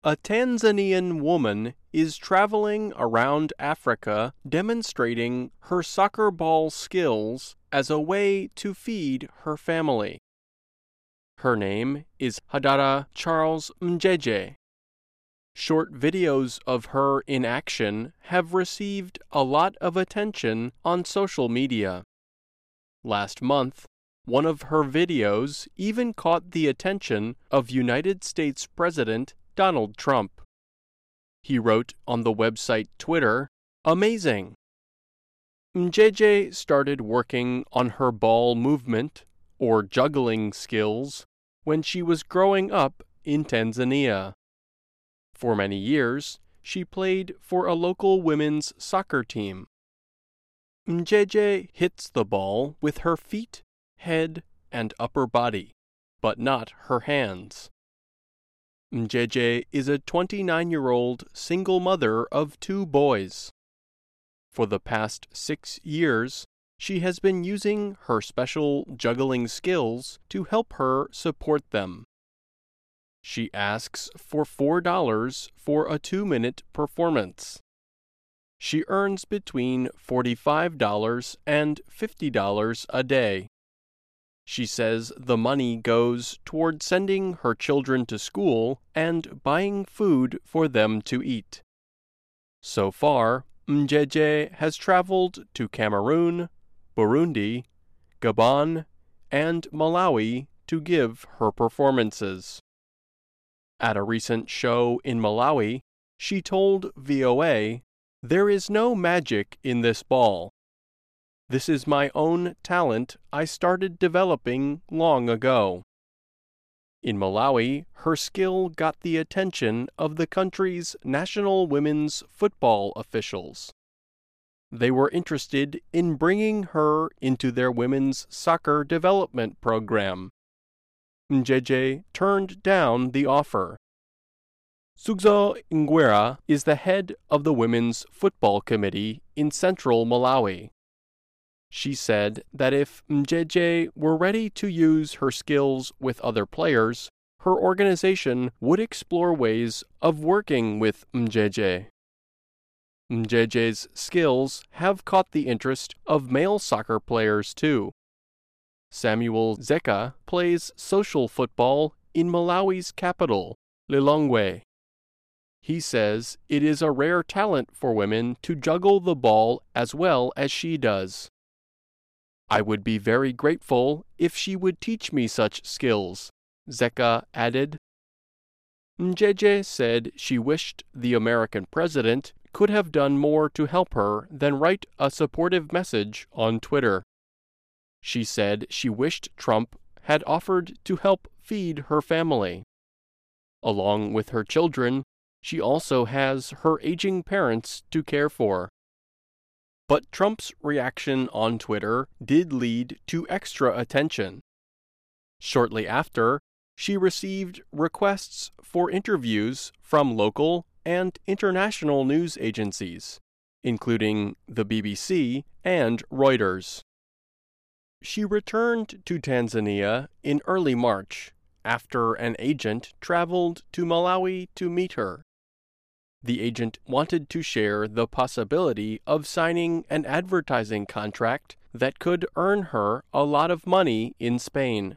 A Tanzanian woman is traveling around Africa demonstrating her soccer ball skills as a way to feed her family. Her name is Hadara Charles Mjeje. Short videos of her in action have received a lot of attention on social media. Last month, one of her videos even caught the attention of United States President Donald Trump. He wrote on the website Twitter, "Amazing." Mjeje started working on her ball movement, or juggling skills, when she was growing up in Tanzania. For many years, she played for a local women's soccer team. Mjeje hits the ball with her feet, head, and upper body, but not her hands. Mjeje is a 29-year-old single mother of 2 boys. For the past 6 years, she has been using her special juggling skills to help her support them. She asks for $4 for a 2-minute performance. She earns between $45 and $50 a day. She says the money goes toward sending her children to school and buying food for them to eat. So far, Mjeje has traveled to Cameroon, Burundi, Gabon, and Malawi to give her performances. At a recent show in Malawi, she told VOA, "There is no magic in this ball. This is my own talent I started developing long ago." In Malawi, her skill got the attention of the country's national women's football officials. They were interested in bringing her into their women's soccer development program. Mjeje turned down the offer. Sugzo Ngwera is the head of the Women's Football Committee in central Malawi. She said that if Mjeje were ready to use her skills with other players, her organization would explore ways of working with Mjeje. Mjeje's skills have caught the interest of male soccer players too. Samuel Zeka plays social football in Malawi's capital, Lilongwe. He says it is a rare talent for women to juggle the ball as well as she does. "I would be very grateful if she would teach me such skills," Zeka added. Mjeje said she wished the American president could have done more to help her than write a supportive message on Twitter. She said she wished Trump had offered to help feed her family. Along with her children, she also has her aging parents to care for. But Trump's reaction on Twitter did lead to extra attention. Shortly after, she received requests for interviews from local and international news agencies, including the BBC and Reuters. She returned to Tanzania in early March after an agent traveled to Malawi to meet her. The agent wanted to share the possibility of signing an advertising contract that could earn her a lot of money in Spain.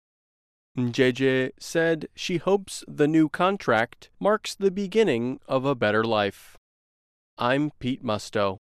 Mjeje said she hopes the new contract marks the beginning of a better life. I'm Pete Musto.